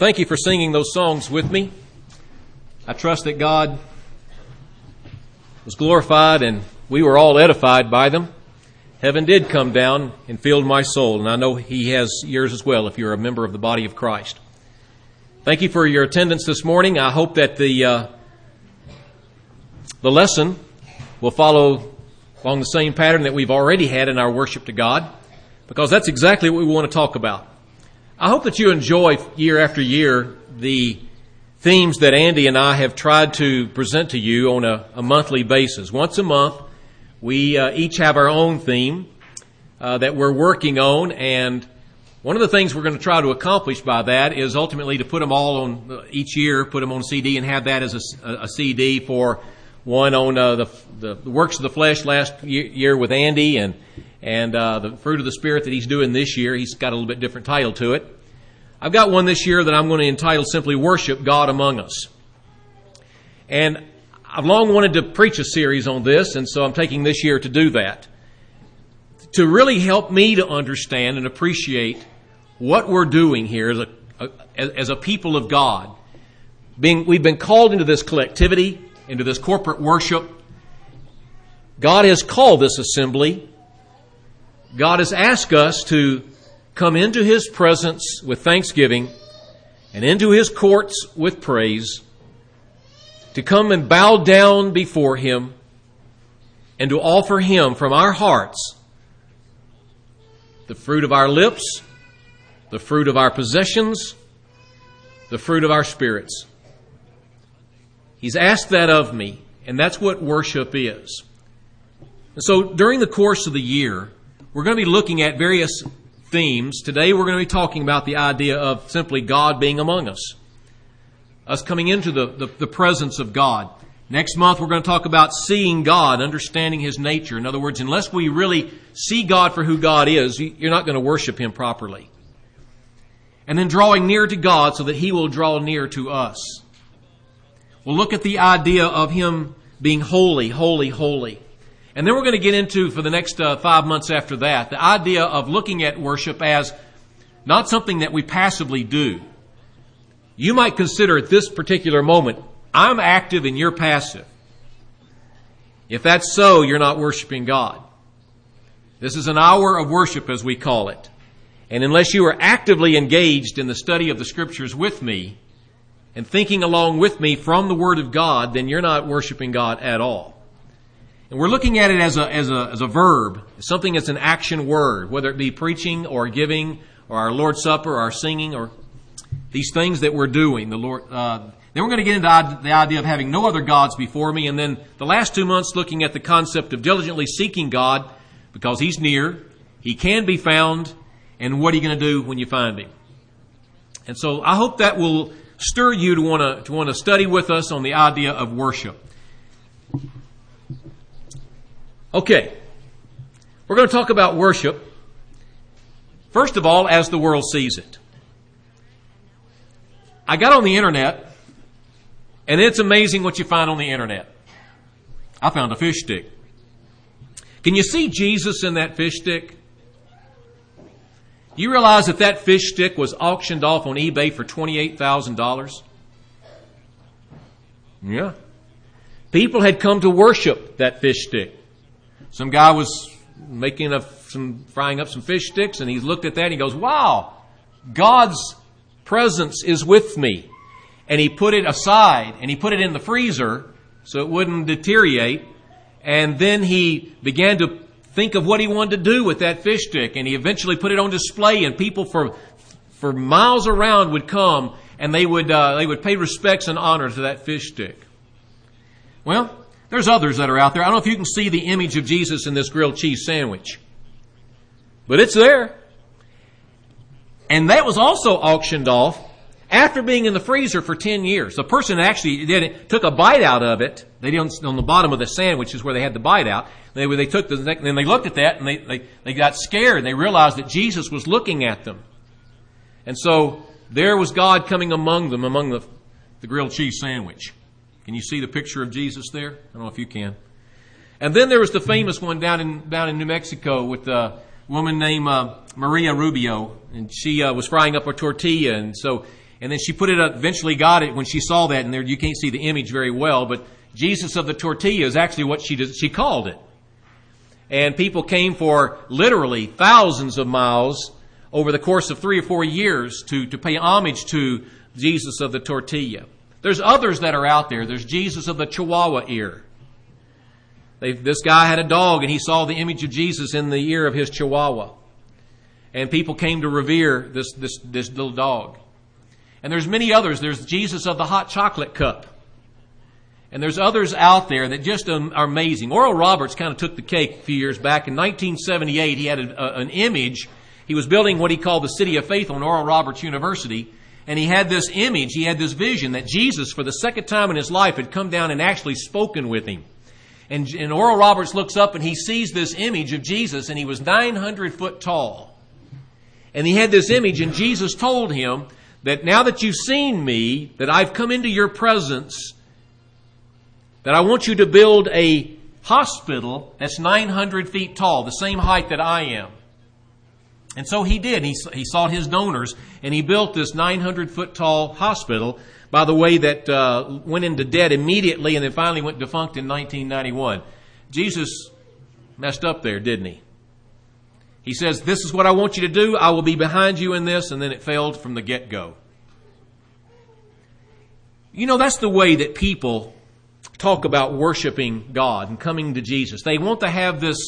Well, thank you for singing those songs with me. I trust that God was glorified and we were all edified by them. Heaven did come down and filled my soul, and I know He has yours as well if you're a member of the body of Christ. Thank you for your attendance this morning. I hope that the lesson will follow along the same pattern that we've already had in our worship to God, because that's exactly what we want to talk about. I hope that you enjoy year after year the themes that Andy and I have tried to present to you on a monthly basis. Once a month, we each have our own theme that we're working on, and one of the things we're going to try to accomplish by that is ultimately to put them all on each year, put them on CD, and have that as a CD for one on the works of the flesh last year with Andy, and the fruit of the Spirit that he's doing this year. He's got a little bit different title to it. I've got one this year that I'm going to entitle simply Worship God Among Us. And I've long wanted to preach a series on this, and so I'm taking this year to do that. To really help me to understand and appreciate what we're doing here as a people of God. We've been called into this collectivity, into this corporate worship. God has called this assembly. God has asked us to come into His presence with thanksgiving and into His courts with praise, to come and bow down before Him and to offer Him from our hearts the fruit of our lips, the fruit of our possessions, the fruit of our spirits. He's asked that of me, and that's what worship is. And so during the course of the year, we're going to be looking at various themes. Today we're going to be talking about the idea of simply God being among us. Us coming into the presence of God. Next month we're going to talk about seeing God, understanding His nature. In other words, unless we really see God for who God is, you're not going to worship Him properly. And then drawing near to God so that He will draw near to us. We'll look at the idea of Him being holy, holy, holy. And then we're going to get into, for the next 5 months after that, the idea of looking at worship as not something that we passively do. You might consider at this particular moment, I'm active and you're passive. If that's so, you're not worshiping God. This is an hour of worship, as we call it. And unless you are actively engaged in the study of the Scriptures with me and thinking along with me from the Word of God, then you're not worshiping God at all. And we're looking at it as a verb, something that's an action word, whether it be preaching or giving or our Lord's Supper or our singing or these things that we're doing. The Lord. Then we're going to get into the idea of having no other gods before me. And then the last 2 months looking at the concept of diligently seeking God because He's near, He can be found, and what are you going to do when you find Him? And so I hope that will stir you to want to study with us on the idea of worship. Okay, we're going to talk about worship, first of all, as the world sees it. I got on the internet, and it's amazing what you find on the internet. I found a fish stick. Can you see Jesus in that fish stick? You realize that fish stick was auctioned off on eBay for $28,000? Yeah. People had come to worship that fish stick. Some guy was frying up some fish sticks, and he looked at that and he goes, wow, God's presence is with me. And he put it aside and he put it in the freezer so it wouldn't deteriorate. And then he began to think of what he wanted to do with that fish stick. And he eventually put it on display, and people for miles around would come and they would pay respects and honor to that fish stick. Well, there's others that are out there. I don't know if you can see the image of Jesus in this grilled cheese sandwich, but it's there. And that was also auctioned off after being in the freezer for 10 years. The person actually took a bite out of it. They didn't, on the bottom of the sandwich is where they had the bite out. Then they looked at that and they got scared. They realized that Jesus was looking at them. And so there was God coming among them, among the grilled cheese sandwich. Can you see the picture of Jesus there? I don't know if you can. And then there was the famous one down in New Mexico with a woman named Maria Rubio, and she was frying up a tortilla, and so And then she put it up, eventually got it when she saw that, and there you can't see the image very well, but Jesus of the tortilla is actually what she called it. And people came for literally thousands of miles over the course of 3 or 4 years to pay homage to Jesus of the tortilla. There's others that are out there. There's Jesus of the Chihuahua ear. This guy had a dog and he saw the image of Jesus in the ear of his Chihuahua. And people came to revere this little dog. And there's many others. There's Jesus of the hot chocolate cup. And there's others out there that just are amazing. Oral Roberts kind of took the cake a few years back. In 1978, he had an image. He was building what he called the City of Faith on Oral Roberts University. And he had this image, he had this vision that Jesus, for the second time in his life, had come down and actually spoken with him. And Oral Roberts looks up and he sees this image of Jesus, and he was 900 foot tall. And he had this image, and Jesus told him that now that you've seen me, that I've come into your presence, that I want you to build a hospital that's 900 feet tall, the same height that I am. And so he did. He sought his donors, and he built this 900-foot tall hospital, by the way, that went into debt immediately and then finally went defunct in 1991. Jesus messed up there, didn't he? He says, this is what I want you to do. I will be behind you in this, and then it failed from the get-go. You know, that's the way that people talk about worshiping God and coming to Jesus. They want to have this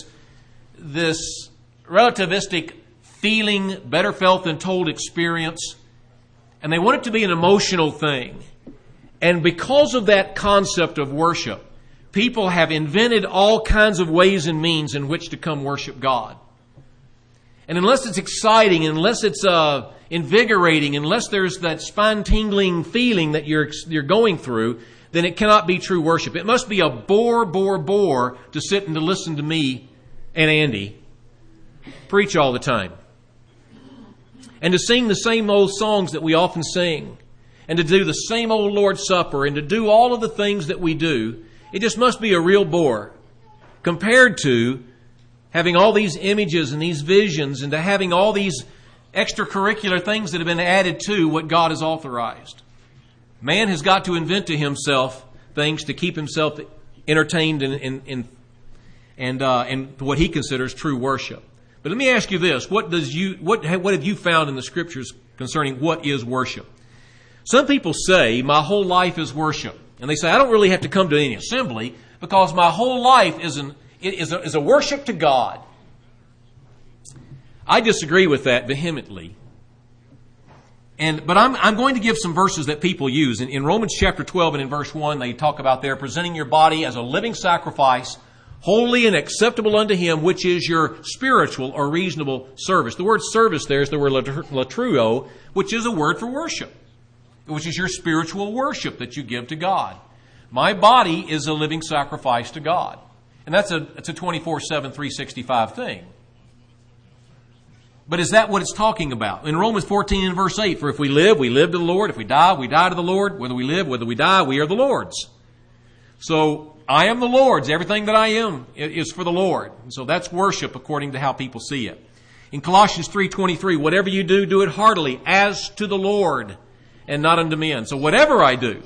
relativistic feeling, better felt than told experience, and they want it to be an emotional thing. And because of that concept of worship, people have invented all kinds of ways and means in which to come worship God. And unless it's exciting, unless it's invigorating, unless there's that spine-tingling feeling that you're going through, then it cannot be true worship. It must be a bore to sit and to listen to me and Andy preach all the time. And to sing the same old songs that we often sing. And to do the same old Lord's Supper. And to do all of the things that we do. It just must be a real bore. Compared to having all these images and these visions. And to having all these extracurricular things that have been added to what God has authorized. Man has got to invent to himself things to keep himself entertained and what he considers true worship. But let me ask you this. What have you found in the Scriptures concerning what is worship? Some people say, my whole life is worship. And they say, I don't really have to come to any assembly because my whole life is a worship to God. I disagree with that vehemently. But I'm going to give some verses that people use. In Romans chapter 12 and in verse 1, they talk about there presenting your body as a living sacrifice, holy and acceptable unto Him, which is your spiritual or reasonable service. The word service there is the word latruo, which is a word for worship, which is your spiritual worship that you give to God. My body is a living sacrifice to God. And that's a 24/7, 365 thing. But is that what it's talking about? In Romans 14 and verse 8, for if we live to the Lord. If we die to the Lord. Whether we live, whether we die, we are the Lord's. So I am the Lord's. Everything that I am is for the Lord. And so that's worship according to how people see it. In Colossians 3:23, whatever you do, do it heartily as to the Lord and not unto men. So whatever I do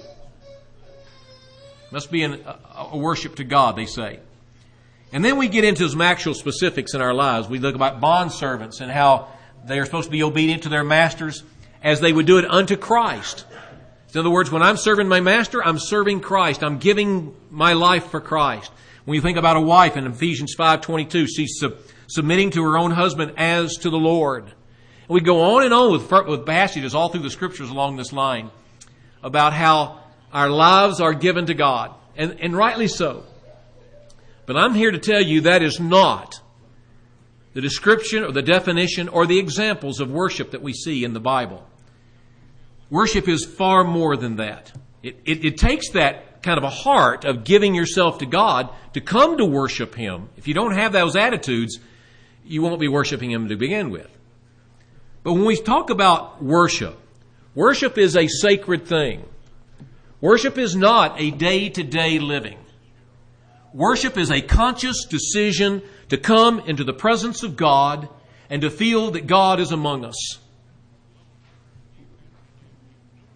must be a worship to God, they say. And then we get into some actual specifics in our lives. We look about bondservants and how they are supposed to be obedient to their masters as they would do it unto Christ. In other words, when I'm serving my master, I'm serving Christ. I'm giving my life for Christ. When you think about a wife in Ephesians 5:22, she's submitting to her own husband as to the Lord. And we go on and on with passages all through the Scriptures along this line about how our lives are given to God. And rightly so. But I'm here to tell you that is not the description or the definition or the examples of worship that we see in the Bible. Worship is far more than that. It takes that kind of a heart of giving yourself to God to come to worship Him. If you don't have those attitudes, you won't be worshiping Him to begin with. But when we talk about worship, worship is a sacred thing. Worship is not a day-to-day living. Worship is a conscious decision to come into the presence of God and to feel that God is among us.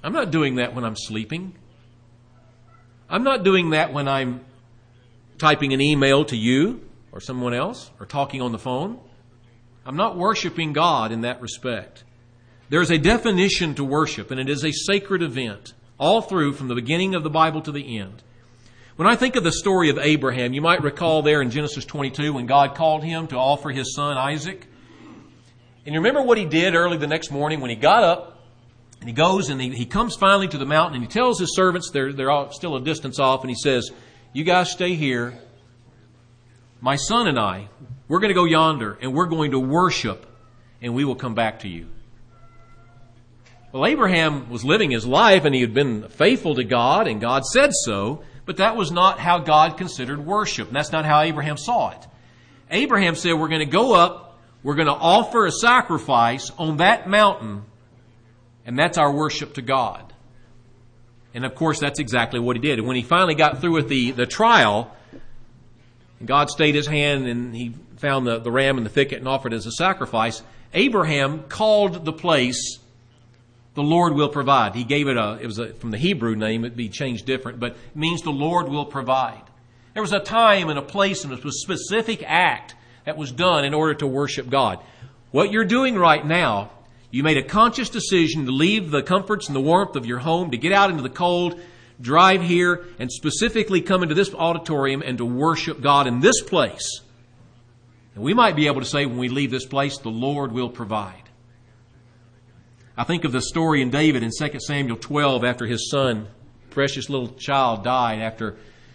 I'm not doing that when I'm sleeping. I'm not doing that when I'm typing an email to you or someone else or talking on the phone. I'm not worshiping God in that respect. There's a definition to worship, and it is a sacred event all through from the beginning of the Bible to the end. When I think of the story of Abraham, you might recall there in Genesis 22 when God called him to offer his son Isaac. And you remember what he did early the next morning when he got up and he goes and he comes finally to the mountain and he tells his servants, they're all still a distance off, and he says, you guys stay here. My son and I, we're going to go yonder and we're going to worship and we will come back to you. Well, Abraham was living his life and he had been faithful to God and God said so, but that was not how God considered worship. And that's not how Abraham saw it. Abraham said, we're going to go up, we're going to offer a sacrifice on that mountain, and that's our worship to God. And of course, that's exactly what he did. And when he finally got through with the trial, God stayed his hand and he found the ram in the thicket and offered it as a sacrifice. Abraham called the place, the Lord will provide. He gave it from the Hebrew name, it'd be changed different, but it means the Lord will provide. There was a time and a place and a specific act that was done in order to worship God. What you're doing right now, you made a conscious decision to leave the comforts and the warmth of your home, to get out into the cold, drive here, and specifically come into this auditorium and to worship God in this place. And we might be able to say when we leave this place, the Lord will provide. I think of the story in David in 2 Samuel 12 after his son, precious little child, died after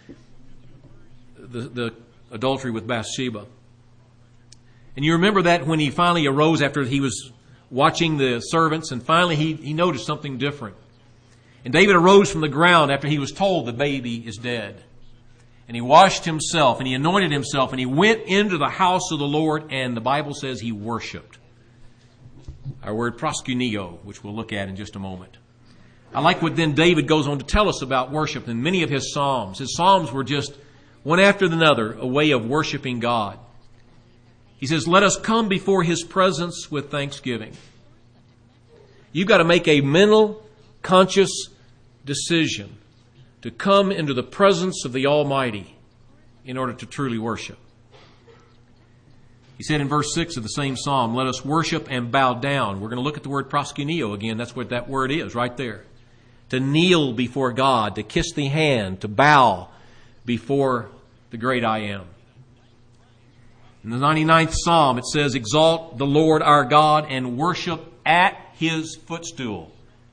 the adultery with Bathsheba. And you remember that when he finally arose after he was watching the servants, and finally he noticed something different. And David arose from the ground after he was told the baby is dead. And he washed himself and he anointed himself and he went into the house of the Lord, and the Bible says he worshiped. Our word proskuneo, which we'll look at in just a moment. I like what then David goes on to tell us about worship in many of his psalms. His psalms were just one after another a way of worshiping God. He says, let us come before his presence with thanksgiving. You've got to make a mental, conscious decision to come into the presence of the Almighty in order to truly worship. He said in verse 6 of the same psalm, let us worship and bow down. We're going to look at the word proskuneo again. That's what that word is right there. To kneel before God, to kiss the hand, to bow before the great I am. In the 99th psalm, it says, exalt the Lord our God and worship at his footstool.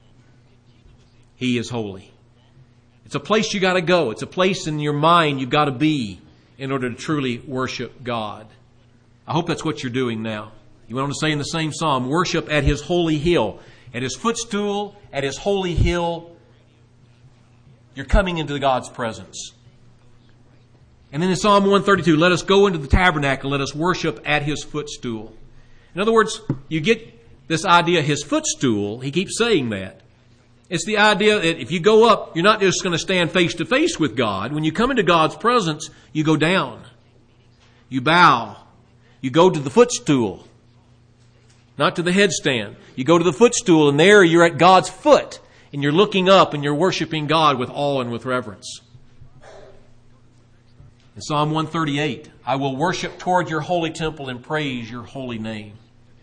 He is holy. It's a place you got to go. It's a place in your mind you've got to be in order to truly worship God. I hope that's what you're doing now. He went on to say in the same psalm, worship at his holy hill. At his footstool, at his holy hill, you're coming into God's presence. And then in Psalm 132, let us go into the tabernacle, let us worship at his footstool. In other words, you get this idea, his footstool, he keeps saying that. It's the idea that if you go up, you're not just going to stand face to face with God. When you come into God's presence, you go down. You bow. You go to the footstool, not to the headstand. You go to the footstool, and there you're at God's foot, and you're looking up, and you're worshiping God with awe and with reverence. In Psalm 138, I will worship toward your holy temple and praise your holy name.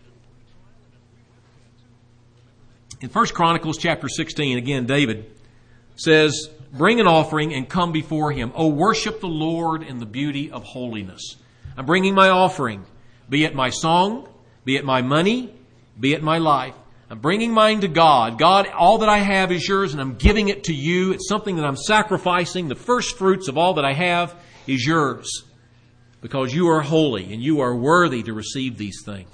In 1 Chronicles chapter 16, again, David says, bring an offering and come before him. Oh, worship the Lord in the beauty of holiness. I'm bringing my offering, be it my song, be it my money, be it my life. I'm bringing mine to God. God, all that I have is yours, and I'm giving it to you. It's something that I'm sacrificing. The first fruits of all that I have is yours, because you are holy and you are worthy to receive these things.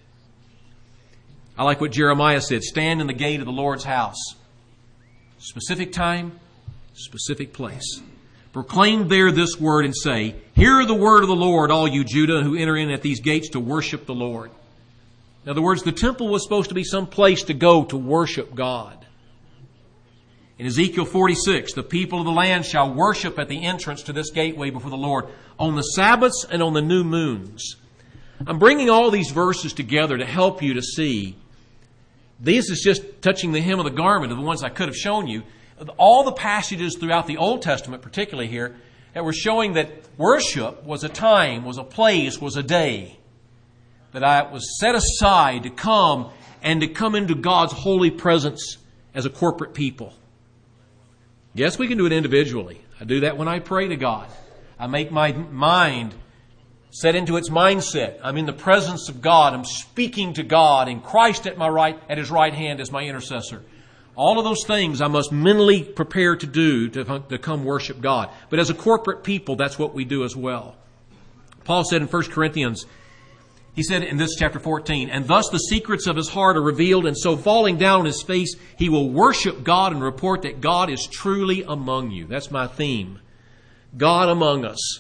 I like what Jeremiah said, stand in the gate of the Lord's house. Specific time, specific place. Proclaim there this word and say, hear the word of the Lord, all you Judah who enter in at these gates to worship the Lord. In other words, the temple was supposed to be some place to go to worship God. In Ezekiel 46, the people of the land shall worship at the entrance to this gateway before the Lord on the Sabbaths and on the new moons. I'm bringing all these verses together to help you to see This is just touching the hem of the garment of the ones I could have shown you. All the passages throughout the Old Testament, particularly here, that were showing that worship was a time, was a place, was a day that I was set aside to come into God's holy presence as a corporate people. Yes, we can do it individually. I do that when I pray to God. I make my mind set into its mindset. I'm in the presence of God. I'm speaking to God, and Christ at His right hand as my intercessor. All of those things I must mentally prepare to do to come worship God. But as a corporate people, that's what we do as well. Paul said in 1 Corinthians, he said in this chapter 14, "And thus the secrets of his heart are revealed, and so falling down on his face, he will worship God and report that God is truly among you." That's my theme. God among us.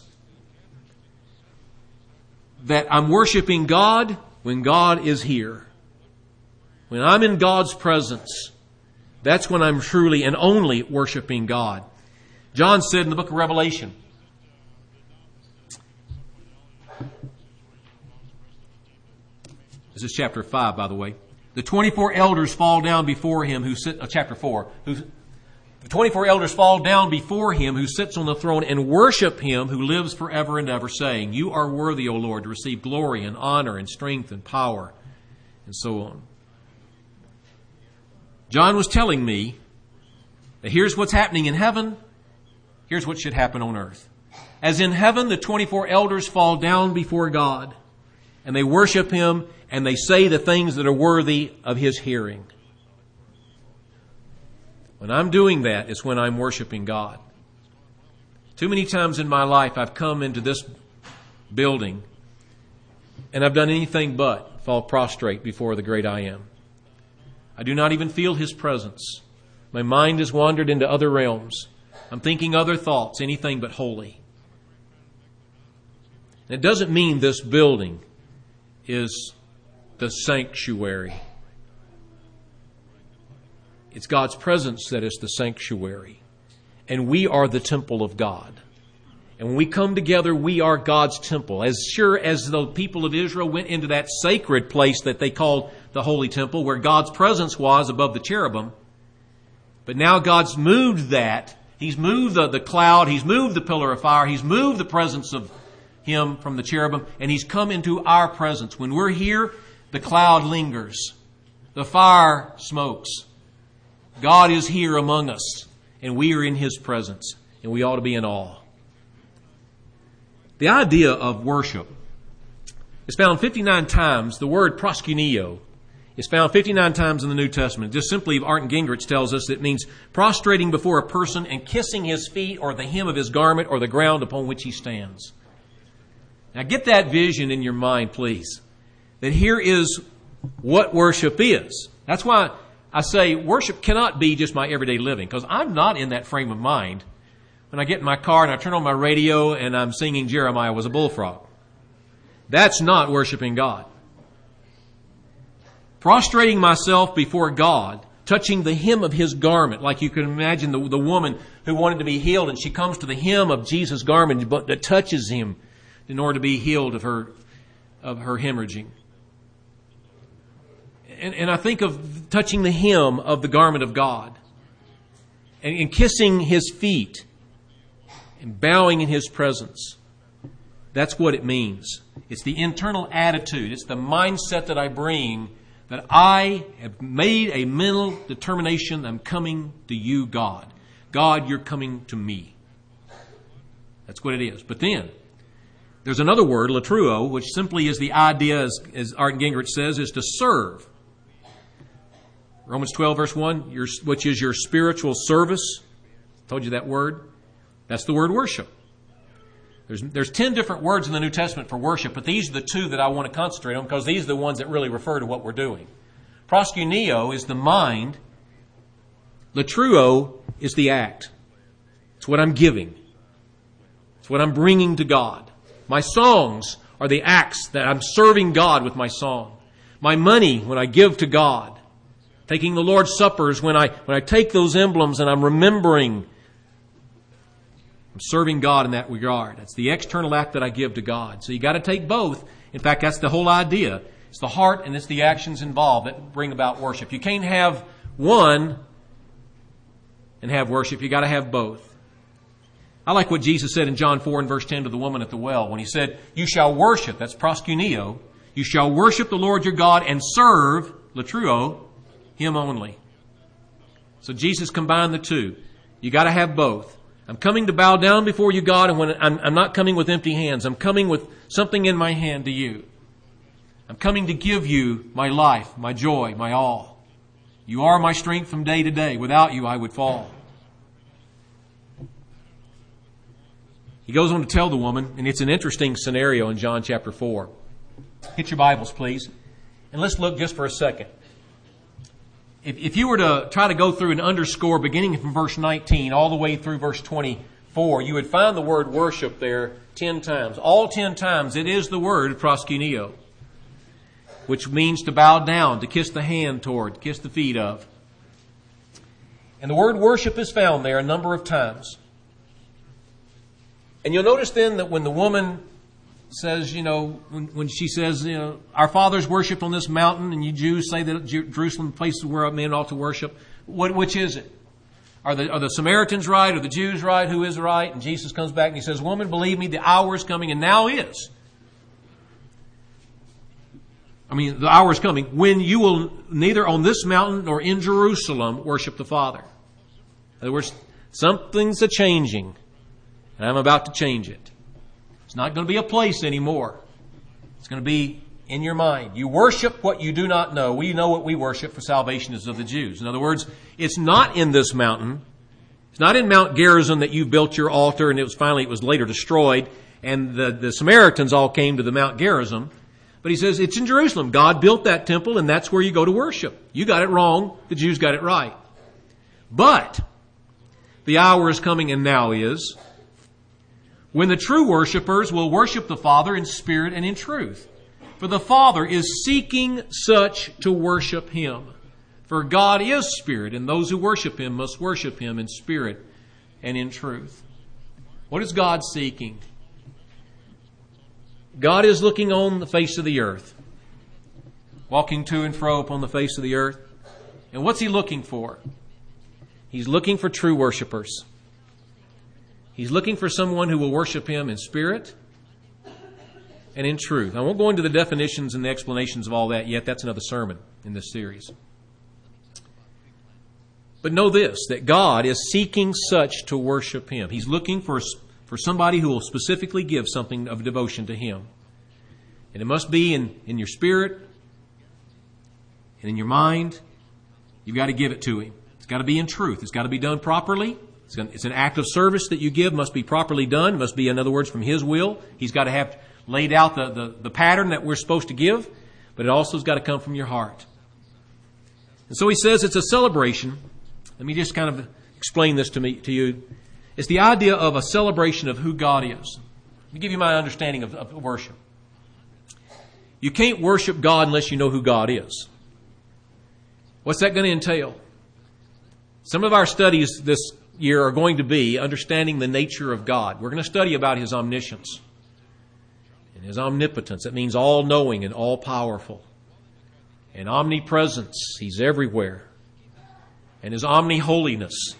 That I'm worshiping God when God is here. When I'm in God's presence, that's when I'm truly and only worshiping God. John said in the book of Revelation, this is chapter 5, by the way. The 24 elders fall down before him who sit, chapter 4. The 24 elders fall down before him who sits on the throne and worship him who lives forever and ever, saying, "You are worthy, O Lord, to receive glory and honor and strength and power," and so on. John was telling me that here's what's happening in heaven, here's what should happen on earth. As in heaven, the 24 elders fall down before God, and they worship him, and they say the things that are worthy of his hearing. When I'm doing that, it's when I'm worshiping God. Too many times in my life, I've come into this building, and I've done anything but fall prostrate before the great I Am. I do not even feel his presence. My mind has wandered into other realms. I'm thinking other thoughts, anything but holy. And it doesn't mean this building is the sanctuary. It's God's presence that is the sanctuary. And we are the temple of God. And when we come together, we are God's temple. As sure as the people of Israel went into that sacred place that they called the Holy Temple, where God's presence was above the cherubim. But now God's moved that. He's moved the cloud. He's moved the pillar of fire. He's moved the presence of Him from the cherubim. And He's come into our presence. When we're here, the cloud lingers. The fire smokes. God is here among us. And we are in His presence. And we ought to be in awe. The idea of worship is found 59 times. The word proskuneo is found 59 times in the New Testament. Just simply, Arndt Gingrich tells us it means prostrating before a person and kissing his feet or the hem of his garment or the ground upon which he stands. Now get that vision in your mind, please. That here is what worship is. That's why I say worship cannot be just my everyday living, because I'm not in that frame of mind when I get in my car and I turn on my radio and I'm singing Jeremiah was a bullfrog. That's not worshiping God. Prostrating myself before God, touching the hem of His garment, like you can imagine the woman who wanted to be healed, and she comes to the hem of Jesus' garment that touches Him in order to be healed of her hemorrhaging. And I think of touching the hem of the garment of God and kissing His feet and bowing in His presence. That's what it means. It's the internal attitude. It's the mindset that I bring, that I have made a mental determination that I'm coming to you, God. God, you're coming to me. That's what it is. But then, there's another word, latruo, which simply is the idea, as Arndt Gingrich says, is to serve. Romans 12, verse 1, which is your spiritual service. Told you that word. That's the word worship. There's 10 different words in the New Testament for worship, but these are the two that I want to concentrate on because these are the ones that really refer to what we're doing. Proskuneo is the mind. Latruo is the act. It's what I'm giving. It's what I'm bringing to God. My songs are the acts that I'm serving God with my song. My money, when I give to God. Taking the Lord's Suppers, when I take those emblems and I'm remembering, I'm serving God in that regard. That's the external act that I give to God. So you got to take both. In fact, that's the whole idea. It's the heart and it's the actions involved that bring about worship. You can't have one and have worship. You got to have both. I like what Jesus said in John 4 and verse 10 to the woman at the well when he said, "You shall worship," that's proskuneo, "you shall worship the Lord your God and serve," latruo, Him only. So Jesus combined the two. You got to have both. I'm coming to bow down before you, God, and when I'm not coming with empty hands. I'm coming with something in my hand to you. I'm coming to give you my life, my joy, my all. You are my strength from day to day. Without you, I would fall. He goes on to tell the woman, and it's an interesting scenario in John chapter 4. Get your Bibles, please. And let's look just for a second. If you were to try to go through and underscore beginning from verse 19 all the way through verse 24, you would find the word worship there 10 times. All 10 times it is the word proskuneo, which means to bow down, to kiss the hand toward, kiss the feet of. And the word worship is found there a number of times. And you'll notice then that when the woman says, when she says, our fathers worshipped on this mountain, and you Jews say that Jerusalem places where men ought to worship, which is it? Are the Samaritans right? Are the Jews right? Who is right? And Jesus comes back and he says, "Woman, believe me, the hour is coming," and now is. The hour is coming when you will neither on this mountain nor in Jerusalem worship the Father. In other words, something's a-changing, and I'm about to change it. It's not going to be a place anymore. It's going to be in your mind. You worship what you do not know. We know what we worship, for salvation is of the Jews. In other words, it's not in this mountain. It's not in Mount Gerizim that you built your altar and it was later destroyed, and the Samaritans all came to the Mount Gerizim. But he says it's in Jerusalem. God built that temple, and that's where you go to worship. You got it wrong. The Jews got it right. But the hour is coming, and now is, when the true worshipers will worship the Father in spirit and in truth. For the Father is seeking such to worship Him. For God is spirit, and those who worship Him must worship Him in spirit and in truth. What is God seeking? God is looking on the face of the earth, walking to and fro upon the face of the earth. And what's He looking for? He's looking for true worshipers. He's looking for someone who will worship Him in spirit and in truth. I won't go into the definitions and the explanations of all that yet. That's another sermon in this series. But know this, that God is seeking such to worship Him. He's looking for somebody who will specifically give something of devotion to Him. And it must be in your spirit and in your mind. You've got to give it to Him. It's got to be in truth. It's got to be done properly. It's an act of service that you give, must be properly done, must be, in other words, from His will. He's got to have laid out the pattern that we're supposed to give, but it also has got to come from your heart. And so he says it's a celebration. Let me just kind of explain this to you. It's the idea of a celebration of who God is. Let me give you my understanding of worship. You can't worship God unless you know who God is. What's that going to entail? Some of our studies this year are going to be understanding the nature of God. We're going to study about His omniscience and His omnipotence. That means all-knowing and all-powerful. And omnipresence. He's everywhere. And His omni-holiness.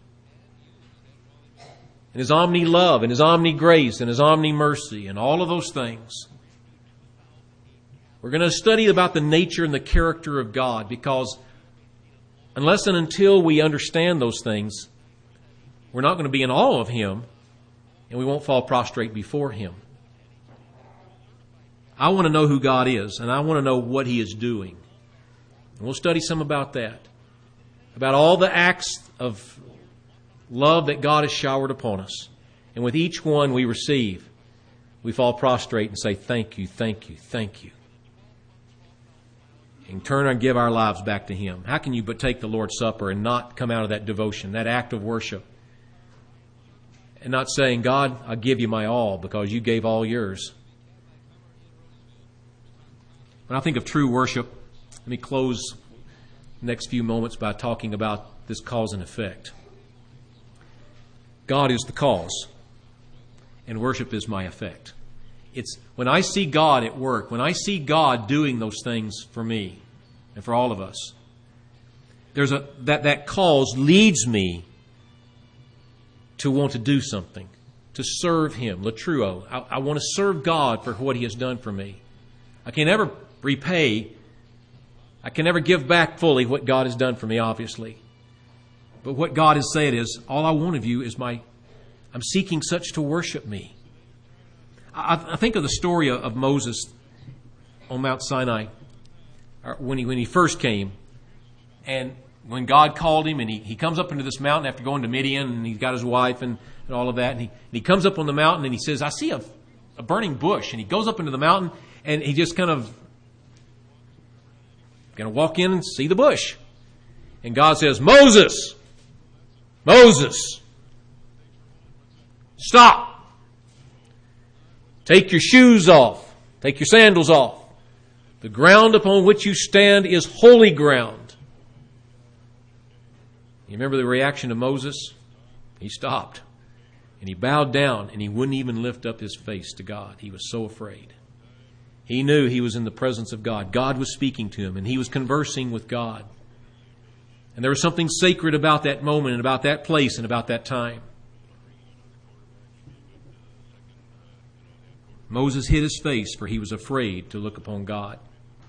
And His omni-love and His omni-grace and His omni-mercy and all of those things. We're going to study about the nature and the character of God, because unless and until we understand those things, we're not going to be in awe of Him, and we won't fall prostrate before Him. I want to know who God is, and I want to know what He is doing. And we'll study some about that, about all the acts of love that God has showered upon us. And with each one we receive, we fall prostrate and say, "Thank you, thank you, thank you." And turn and give our lives back to Him. How can you but take the Lord's Supper and not come out of that devotion, that act of worship, and not saying, "God, I give you my all because you gave all yours"? When I think of true worship, let me close the next few moments by talking about this cause and effect. God is the cause, and worship is my effect. It's when I see God at work, when I see God doing those things for me and for all of us, that cause leads me to want to do something, to serve Him, latruo. I want to serve God for what He has done for me. I can never repay, I can never give back fully what God has done for me, obviously. But what God has said is, all I want of you is I'm seeking such to worship me. I think of the story of Moses on Mount Sinai when he first came, and when God called him, and he comes up into this mountain after going to Midian, and he's got his wife and all of that, and he comes up on the mountain and he says, I see a burning bush, and he goes up into the mountain and he just kind of going to walk in and see the bush. And God says, Moses, stop. Take your shoes off. Take your sandals off. The ground upon which you stand is holy ground. You remember the reaction of Moses? He stopped. And he bowed down and he wouldn't even lift up his face to God. He was so afraid. He knew he was in the presence of God. God was speaking to him and he was conversing with God. And there was something sacred about that moment and about that place and about that time. Moses hid his face, for he was afraid to look upon God.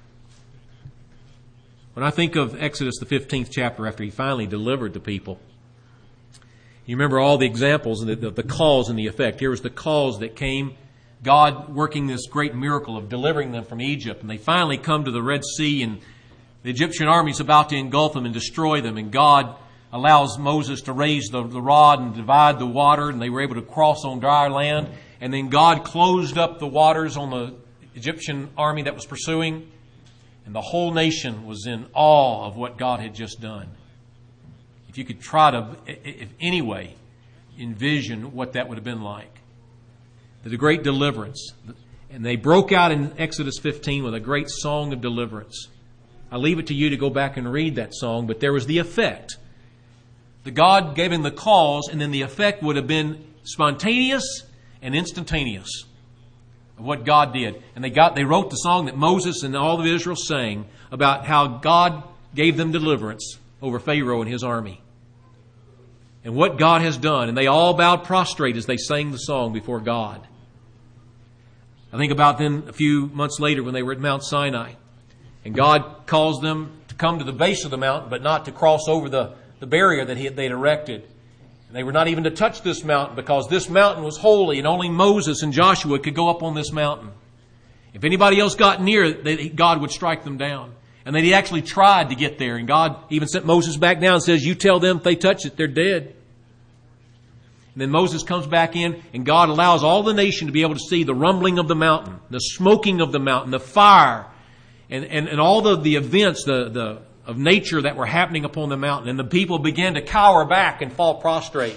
When I think of Exodus, the 15th chapter, after he finally delivered the people, you remember all the examples and the cause and the effect. Here was the cause that came, God working this great miracle of delivering them from Egypt. And they finally come to the Red Sea, and the Egyptian army is about to engulf them and destroy them. And God allows Moses to raise the rod and divide the water, and they were able to cross on dry land. And then God closed up the waters on the Egyptian army that was pursuing. And the whole nation was in awe of what God had just done. If you could try to, if anyway, envision what that would have been like. The great deliverance. And they broke out in Exodus 15 with a great song of deliverance. I leave it to you to go back and read that song, but there was the effect. The God gave him the cause, and then the effect would have been spontaneous and instantaneous of what God did. And they wrote the song that Moses and all of Israel sang about how God gave them deliverance over Pharaoh and his army. And what God has done. And they all bowed prostrate as they sang the song before God. I think about then a few months later when they were at Mount Sinai. And God calls them to come to the base of the mountain, but not to cross over the barrier that they'd erected. They were not even to touch this mountain because this mountain was holy and only Moses and Joshua could go up on this mountain. If anybody else got near, God would strike them down. And they actually tried to get there. And God even sent Moses back down and says, you tell them if they touch it, they're dead. And then Moses comes back in and God allows all the nation to be able to see the rumbling of the mountain, the smoking of the mountain, the fire, and all the events, of nature that were happening upon the mountain. And the people began to cower back and fall prostrate.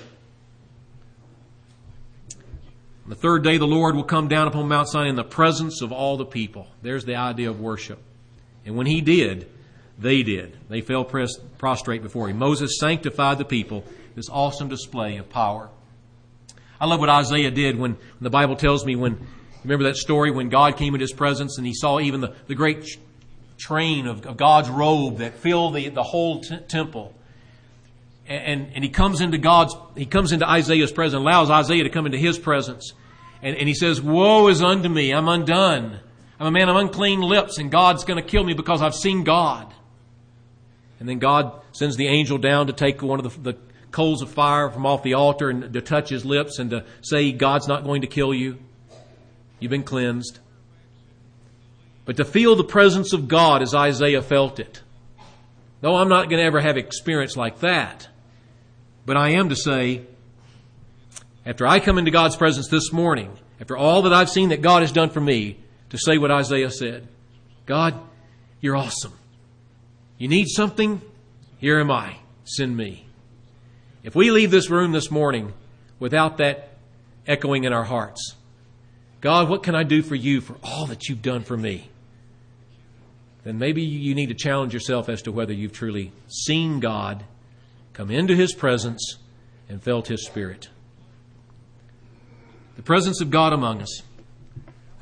On the third day, the Lord will come down upon Mount Sinai in the presence of all the people. There's the idea of worship. And when he did, they did. They fell prostrate before him. Moses sanctified the people. This awesome display of power. I love what Isaiah did when the Bible tells me remember that story when God came into his presence and he saw even the great train of God's robe that filled the whole temple. And he comes into Isaiah's presence, allows Isaiah to come into his presence. And he says, woe is unto me, I'm undone. I'm a man of unclean lips, and God's going to kill me because I've seen God. And then God sends the angel down to take one of the coals of fire from off the altar and to touch his lips and to say, God's not going to kill you. You've been cleansed. But to feel the presence of God as Isaiah felt it. No, I'm not going to ever have experience like that. But I am to say, after I come into God's presence this morning, after all that I've seen that God has done for me, to say what Isaiah said. God, you're awesome. You need something? Here am I. Send me. If we leave this room this morning without that echoing in our hearts, God, what can I do for you for all that you've done for me? Then maybe you need to challenge yourself as to whether you've truly seen God, come into his presence, and felt his Spirit. The presence of God among us. I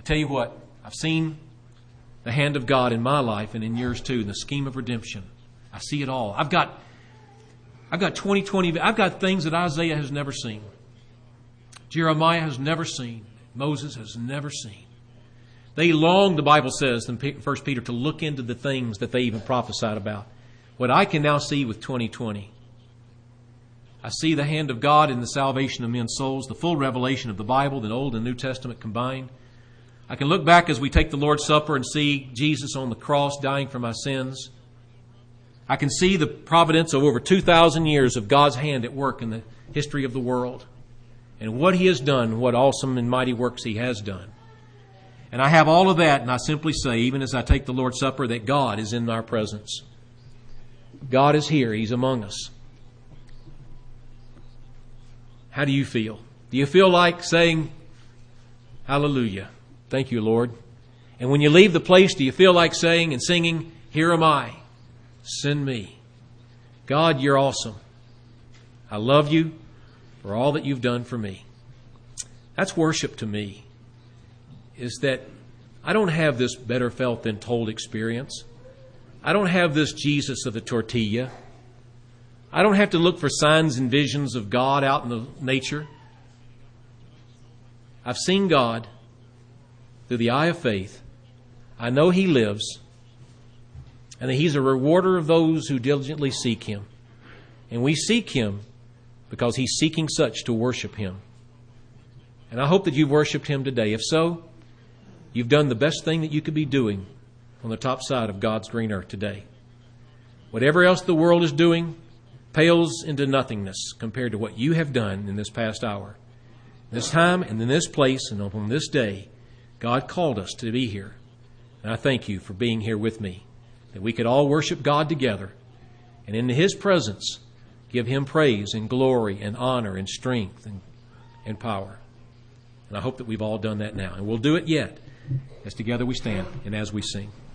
tell you what, I've seen the hand of God in my life and in yours too, in the scheme of redemption. I see it all. I've got 2020. I've got things that Isaiah has never seen. Jeremiah has never seen. Moses has never seen. They longed, the Bible says in 1 Peter, to look into the things that they even prophesied about. What I can now see with 2020. I see the hand of God in the salvation of men's souls, the full revelation of the Bible, the Old and New Testament combined. I can look back as we take the Lord's Supper and see Jesus on the cross dying for my sins. I can see the providence of over 2,000 years of God's hand at work in the history of the world and what He has done, what awesome and mighty works He has done. And I have all of that, and I simply say, even as I take the Lord's Supper, that God is in our presence. God is here. He's among us. How do you feel? Do you feel like saying, hallelujah, thank you, Lord? And when you leave the place, do you feel like saying and singing, here am I, send me? God, you're awesome. I love you for all that you've done for me. That's worship to me, is that I don't have this better felt than told experience. I don't have this Jesus of the tortilla. I don't have to look for signs and visions of God out in the nature. I've seen God through the eye of faith. I know He lives and that He's a rewarder of those who diligently seek Him. And we seek Him because He's seeking such to worship Him. And I hope that you've worshiped Him today. If so, you've done the best thing that you could be doing on the top side of God's green earth today. Whatever else the world is doing pales into nothingness compared to what you have done in this past hour. This time and in this place and on this day, God called us to be here. And I thank you for being here with me, that we could all worship God together and in His presence give Him praise and glory and honor and strength and power. And I hope that we've all done that now. And we'll do it yet as together we stand and as we sing.